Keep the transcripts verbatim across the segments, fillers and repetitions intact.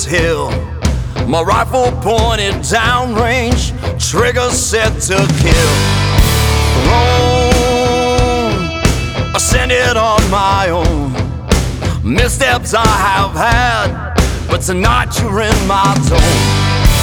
this hill. My rifle pointed downrange, trigger set to kill. Alone, ascended on my own. Missteps I have had, but tonight you're in my zone.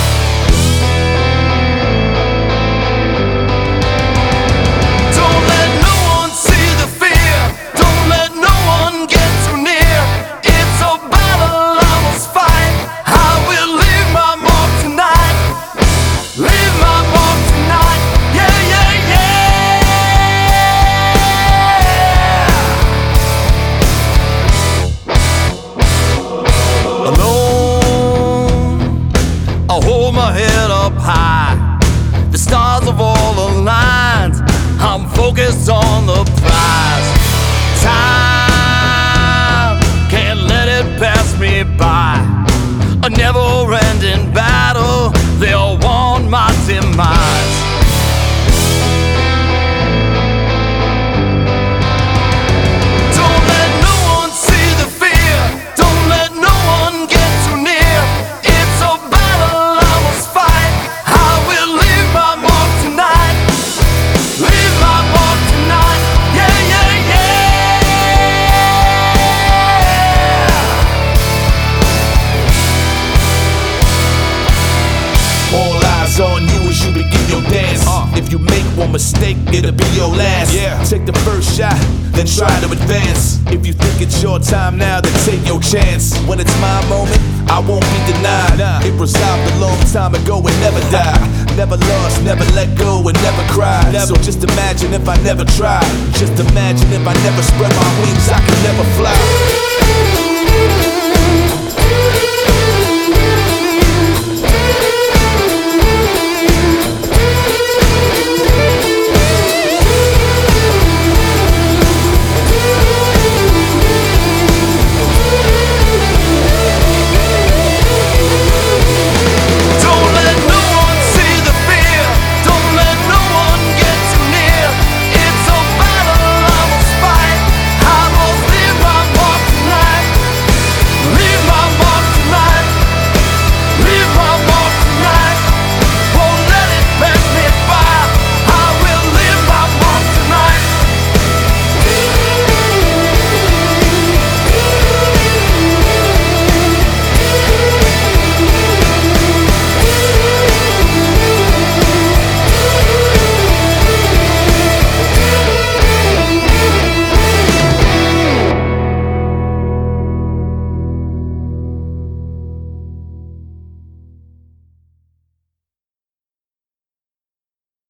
I hold my head up high. The stars have all aligned. I'm focused on the prize. Time can't let it pass me by. A never-ending battle, they'll want my demise. On you as you begin your dance. uh, If you make one mistake, it'll be your last. Yeah. Take the first shot, then try to advance. If you think it's your time now, then take your chance. When it's my moment, I won't be denied. nah. It resolved a long time ago and never died. Never lost, never let go and never cried. never. So just imagine if I never tried. Just imagine if I never spread my wings, I could never fly.